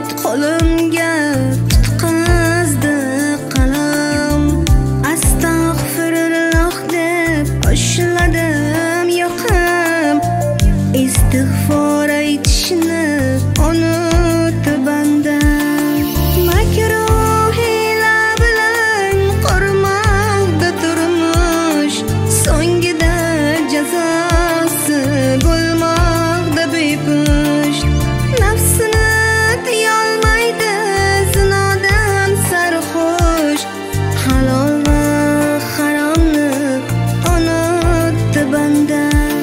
qo'limga tutqazdi qalam. Astag'firulloh deb boshladim yoqim. Istig'for aytishni unutdi banda. Makruh hiyla bilan qurmoqda turmush, so'ngida jazosi bo'lmoqda bepush. Nafsini tiyolmaydi zinodan sarxush, halol va haromni unutdi banda.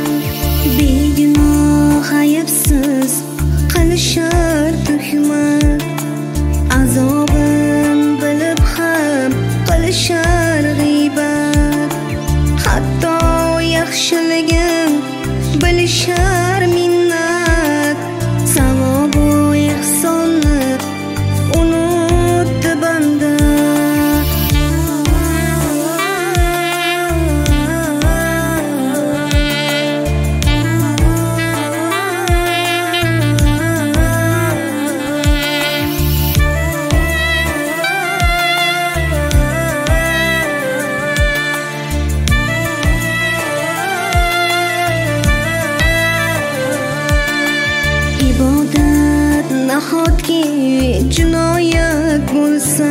Begunoh ayibsiz qilishar tuhmat, azobin bilib ham qilishar g'iybat. Hatto yaxshiligin bilishar minnat, savobu ihsonni unutdi banda. Ibodat nahotki jinoyat bo'lsa,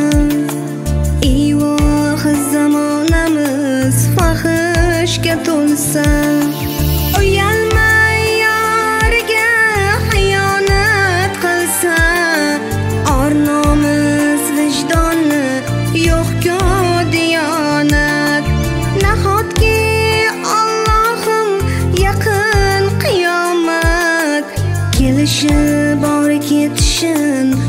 ivoh zamonamiz fahishga to'lsa. Uyalmay yoriga xiyonat qilsa, or nomus vijdonni yo'q-ku diyonat. Nahotki Allohim yaqin qiyomat, kelishi bor ketishin